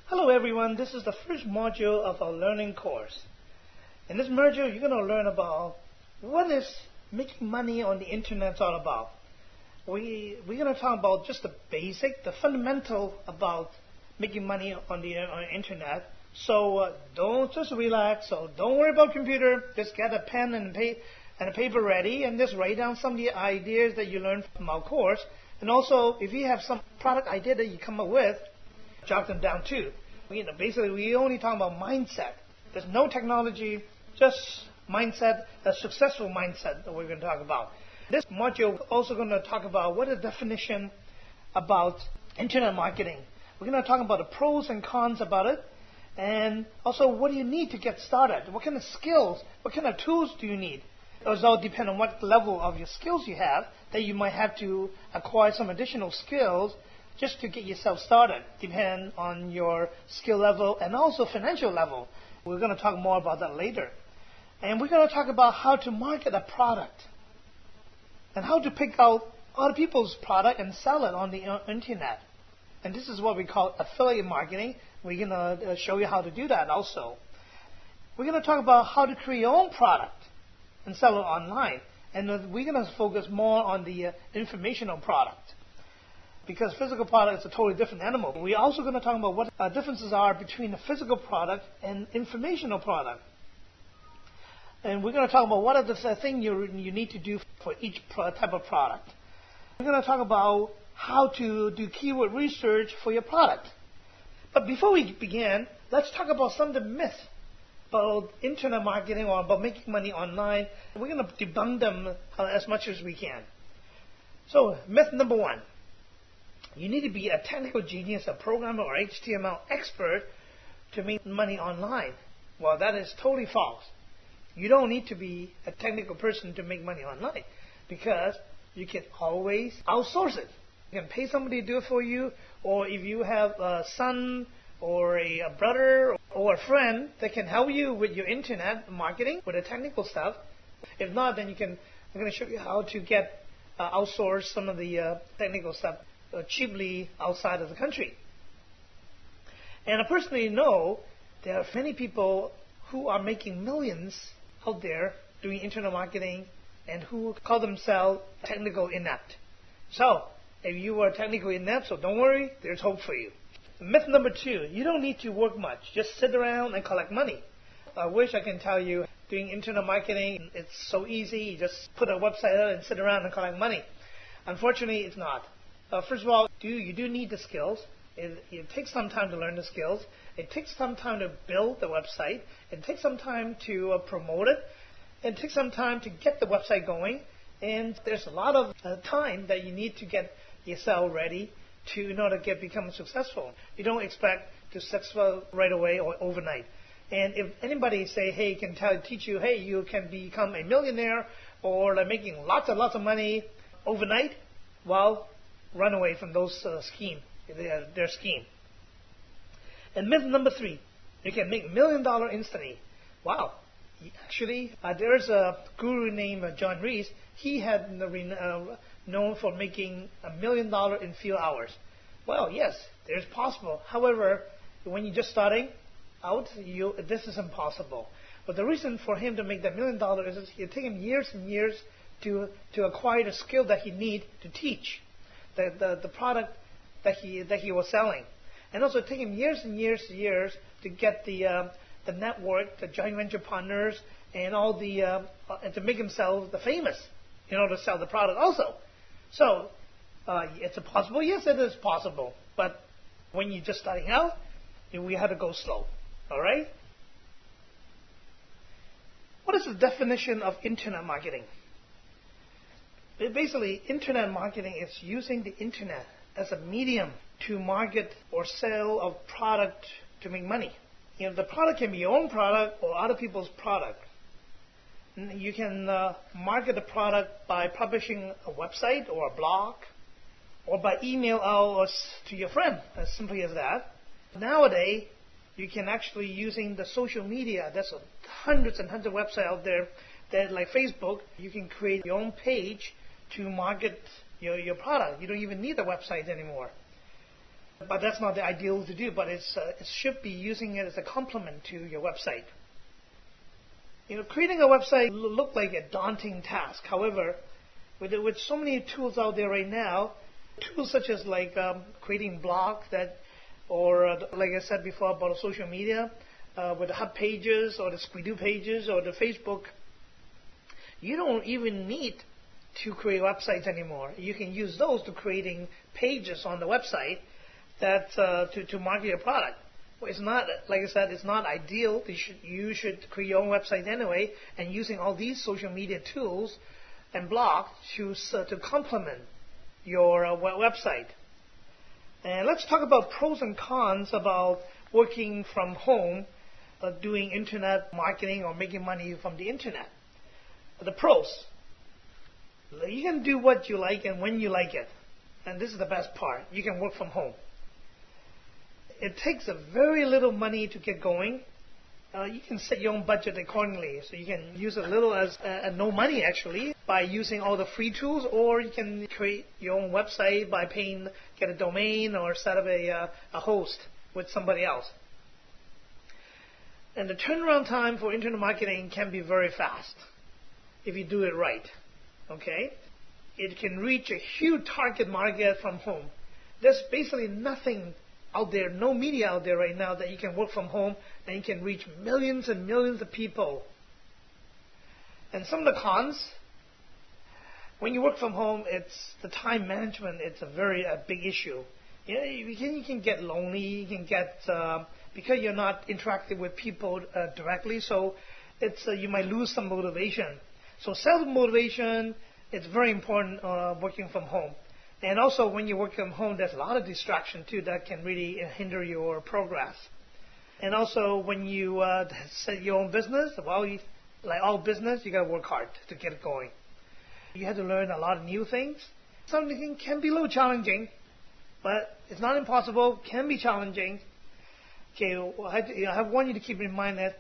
Hello everyone, this is the first module of our learning course. In this module, you're going to learn about what is making money on the internet all about. We're going to talk about just the basic, the fundamental about making money on the internet. So don't just relax, so don't worry about computer, just get a pen and a paper ready and just write down some of the ideas that you learned from our course. And also, if you have some product idea that you come up with, jot them down too. Basically, we only talk about mindset. There's no technology, just mindset, a successful mindset that we're going to talk about. This module is also going to talk about what is the definition about internet marketing. We're going to talk about the pros and cons about it, and also what do you need to get started? What kind of skills, what kind of tools do you need? Those all depend on what level of your skills you have, that you might have to acquire some additional skills just to get yourself started, depend on your skill level and also financial level. We're going to talk more about that later. And we're going to talk about how to market a product and how to pick out other people's product and sell it on the internet. And this is what we call affiliate marketing. We're going to show you how to do that also. We're going to talk about how to create your own product and sell it online. And we're going to focus more on the informational product, because physical product is a totally different animal. We're also going to talk about what differences are between a physical product and informational product. And we're going to talk about what are the things you need to do for each type of product. We're going to talk about how to do keyword research for your product. But before we begin, let's talk about some of the myths about internet marketing or about making money online. We're going to debunk them as much as we can. So, myth number one. You need to be a technical genius, a programmer or HTML expert to make money online. Well, that is totally false. You don't need to be a technical person to make money online, because you can always outsource it. You can pay somebody to do it for you, or if you have a son or a brother or a friend that can help you with your internet marketing, with the technical stuff. If not, then I'm going to show you how to get outsource some of the technical stuff cheaply outside of the country. And I personally know there are many people who are making millions out there doing internet marketing and who call themselves technical inept. So, if you are technically inept, so don't worry, there's hope for you. Myth number two, you don't need to work much. Just sit around and collect money. I wish I can tell you doing internet marketing, it's so easy. You just put a website out and sit around and collect money. Unfortunately, it's not. First of all, you do need the skills. It takes some time to learn the skills. It takes some time to build the website. It takes some time to promote it. It takes some time to get the website going. And there's a lot of time that you need to get yourself ready in order to become successful. You don't expect to successful right away or overnight. And if anybody say, hey, can teach you, hey, you can become a millionaire or making lots and lots of money overnight, well, run away from those their scheme. And myth number three, you can make $1 million instantly. Wow. Actually, there's a guru named John Reese. He had known for making $1 million in few hours. Well, yes, there's possible. However, when you're just starting out, this is impossible. But the reason for him to make that $1 million is it took him years and years to acquire the skill that he need to teach the product that he was selling, and also it took him years and years to get the network, the joint venture partners, and all and to make himself famous in order to sell the product also. So it's possible. Yes, it is possible. But when you're just starting out, we have to go slow. All right. What is the definition of internet marketing? Basically, internet marketing is using the internet as a medium to market or sell a product to make money. The product can be your own product or other people's product. You can market the product by publishing a website or a blog, or by email out to your friend, as simply as that. Nowadays, you can actually using the social media. There's hundreds and hundreds of websites out there that, like Facebook, you can create your own page to market your product. You don't even need a website anymore. But that's not the ideal to do, but it should be using it as a complement to your website. Creating a website look like a daunting task. However, with so many tools out there right now, tools such as creating blogs or like I said before about social media, with the hub pages or the Squidoo pages or the Facebook, you don't even need to create websites anymore. You can use those to creating pages on the website that to market your product. Well, it's not, like I said, it's not ideal. You should create your own website anyway, and using all these social media tools and blogs to complement your website. And let's talk about pros and cons about working from home, doing internet marketing or making money from the internet. The pros. You can do what you like and when you like it. And this is the best part. You can work from home. It takes a very little money to get going. You can set your own budget accordingly. So you can use a little as no money actually by using all the free tools, or you can create your own website by get a domain or set up a host with somebody else. And the turnaround time for internet marketing can be very fast if you do it right. Okay? It can reach a huge target market from home. There's basically nothing out there, no media out there right now that you can work from home and you can reach millions and millions of people. And some of the cons, when you work from home, it's the time management. It's a big issue. You can get lonely. You can get because you're not interacting with people directly. So you might lose some motivation. So self-motivation is very important working from home. And also when you work from home, there's a lot of distraction too that can really hinder your progress. And also when you set your own business, like all business, you got to work hard to get it going. You have to learn a lot of new things. Something can be a little challenging, but it's not impossible. Can be challenging. Okay, I want you to keep in mind that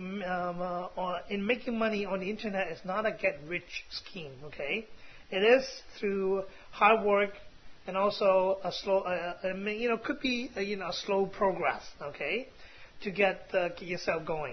in making money on the internet, it's not a get-rich scheme. Okay, it is through hard work and also a slow, could be a slow progress. Okay, to get yourself going.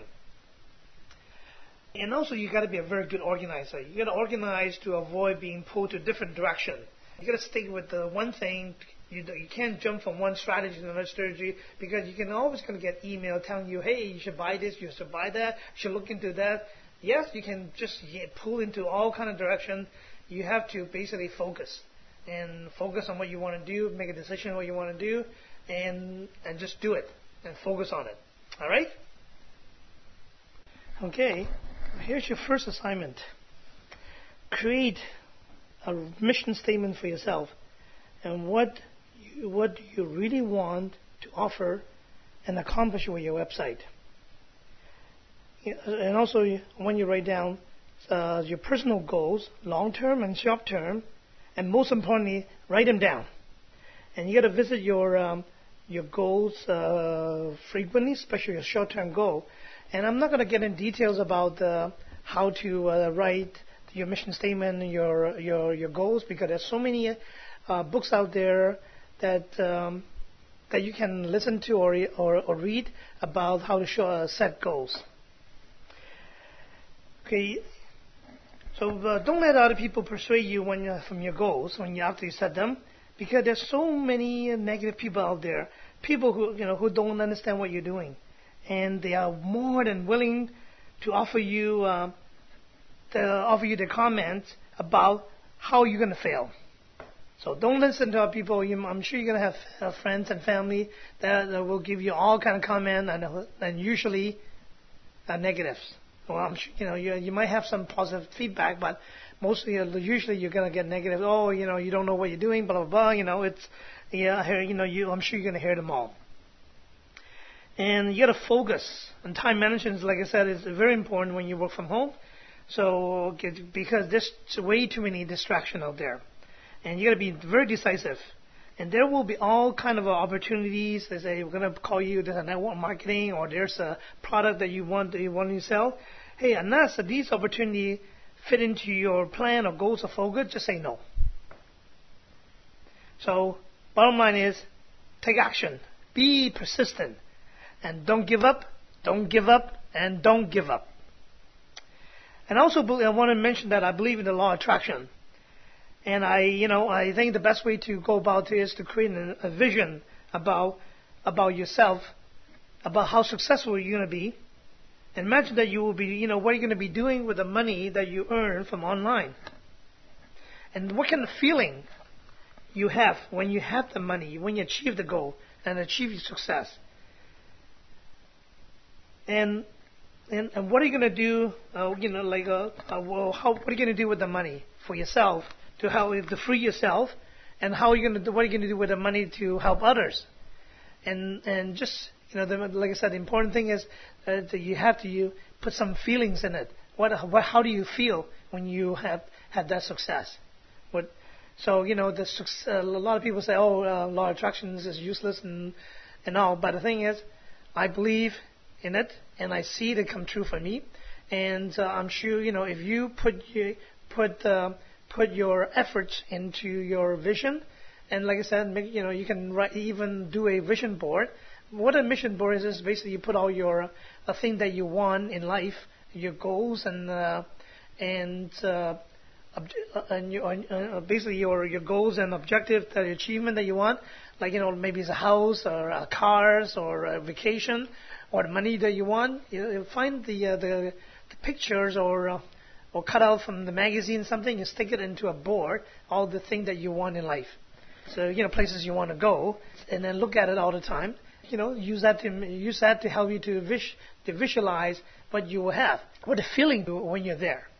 And also, you got to be a very good organizer. You got to organize to avoid being pulled to a different direction. You got to stick with the one thing. You can't jump from one strategy to another strategy, because you can always going to get email telling you, hey, you should buy this, you should buy that, you should look into that. Yes, you can just pull into all kind of directions. You have to basically focus on what you want to do, make a decision on what you want to do, and just do it and focus on it. All right? Okay. Here's your first assignment. Create a mission statement for yourself and what you really want to offer and accomplish with your website. And also, when you write down your personal goals, long-term and short-term, and most importantly, write them down. And you got to visit your goals frequently, especially your short-term goal. And I'm not going to get in details about how to write your mission statement and your goals, because there's so many books out there that you can listen to or read about how to set goals. Okay, so don't let other people persuade you from your goals after you set them, because there's so many negative people out there, people who don't understand what you're doing. And they are more than willing to offer you the comments about how you're going to fail. So don't listen to people. I'm sure you're going to have friends and family that will give you all kind of comments, and usually negatives. Well, I'm sure, you might have some positive feedback, but usually you're going to get negative. Oh, you don't know what you're doing, blah blah blah. I'm sure you're going to hear them all. And you got to focus. And time management, like I said, is very important when you work from home. So, because there's way too many distractions out there. And you got to be very decisive. And there will be all kind of opportunities. They say, we're going to call you, there's a network marketing, or there's a product that you want to sell. Hey, unless these opportunities fit into your plan or goals or focus, just say no. So, bottom line is, take action. Be persistent. And don't give up, don't give up, and don't give up. And also, I want to mention that I believe in the law of attraction. And I think the best way to go about it is to create a vision about yourself, about how successful you're going to be. And imagine that you will be, what you're going to be doing with the money that you earn from online. And what kind of feeling you have when you have the money, when you achieve the goal and achieve your success. And what are you going to do, what are you going to do with the money for yourself, to help to free yourself, and what are you going to do with the money to help others? And just, like I said, the important thing is that you have to put some feelings in it. How do you feel when you have had that success? So, a lot of people say, law of attraction is useless and all. But the thing is, I believe in it, and I see it come true for me. And I'm sure, if you put your efforts into your vision, and like I said, you can even do a vision board. What a mission board is basically you put all your thing that you want in life, your goals basically your goals and objectives, the achievement that you want, like maybe it's a house or cars or a vacation or the money that you want. You find the pictures or cut out from the magazine something, you stick it into a board, all the things that you want in life. So places you want to go, and then look at it all the time. Use that to help you to visualize what you will have, what the feeling when you're there.